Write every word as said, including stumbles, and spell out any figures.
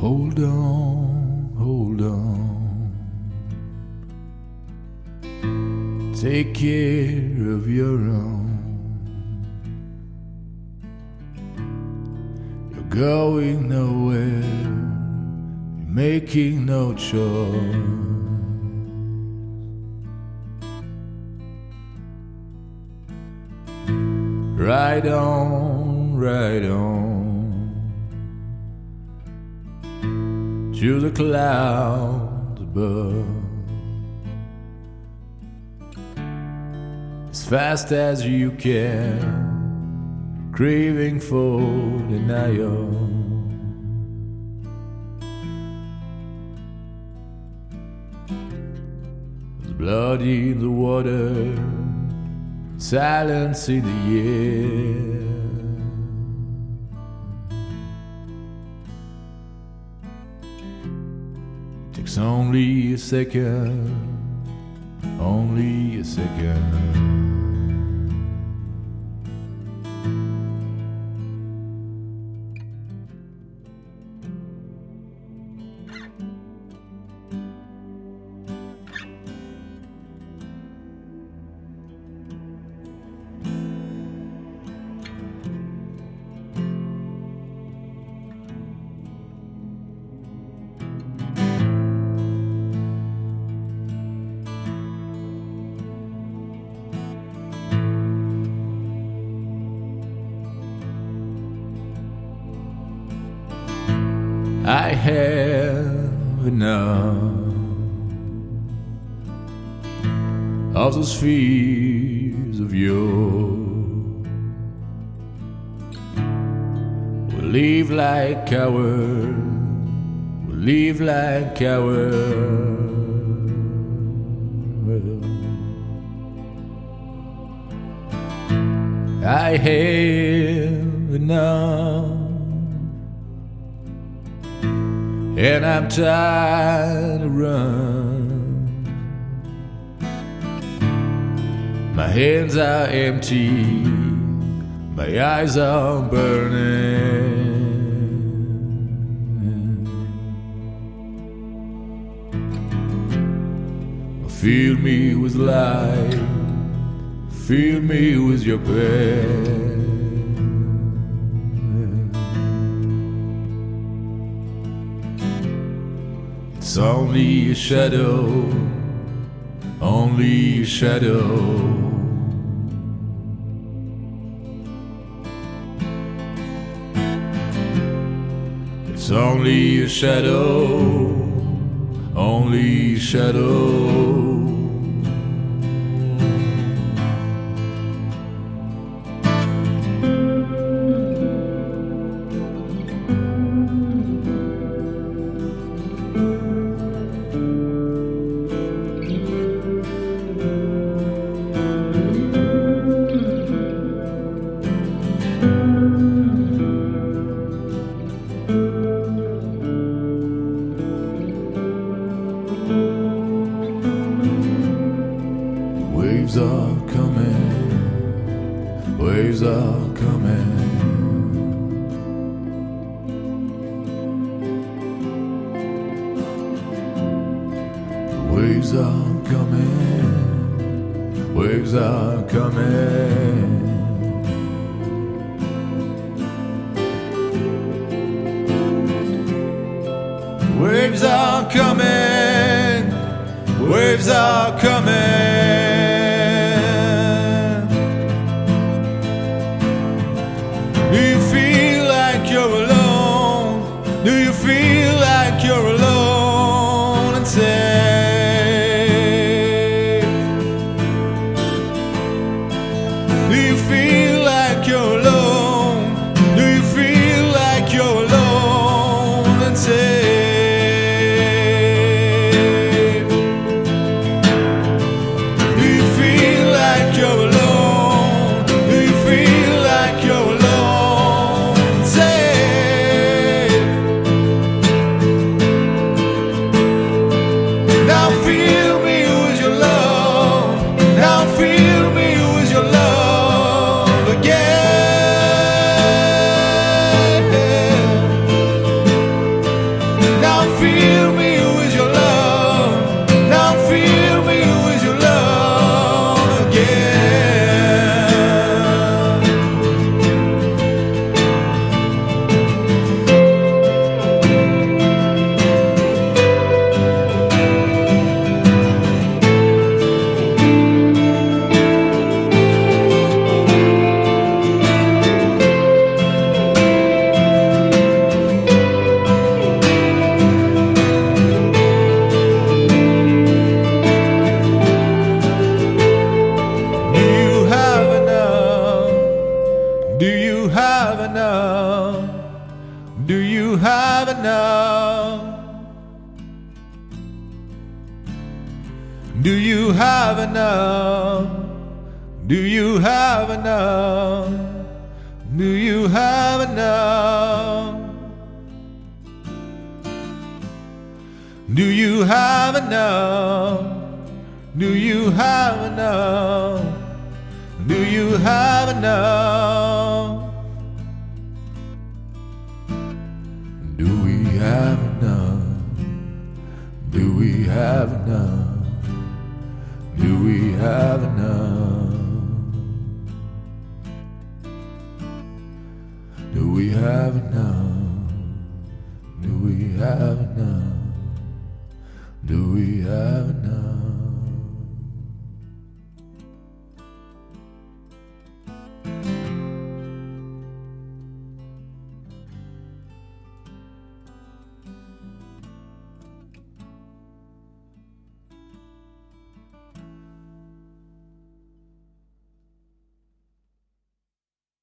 Hold on, hold on. Take care of your own. You're going nowhere. You're making no choice. Ride on, ride on to the clouds above, as fast as you can, craving for denial. There's blood in the water, silence in the air. It takes only a second, only a second. I have enough of those fears of yours. We'll live like cowards, we'll live like cowards. I have enough, and I'm tired to run. My hands are empty, my eyes are burning. Fill me with light, fill me with your pain. It's only a shadow, only a shadow. It's only a shadow, only a shadow. Waves are coming, waves are coming. Waves are coming, waves are coming. Waves are coming, waves are coming. Do you feel like you're alone? Do you feel like you're alone and safe? Do you feel like you're alone? Do you feel like you're alone and safe? Do you have enough? Do you have enough? Do you have enough? Do you have enough? Do you have enough? Do you have enough? Do we have enough? Do we have enough? Do we have enough? Do we have enough? Do we have enough? Do we have enough?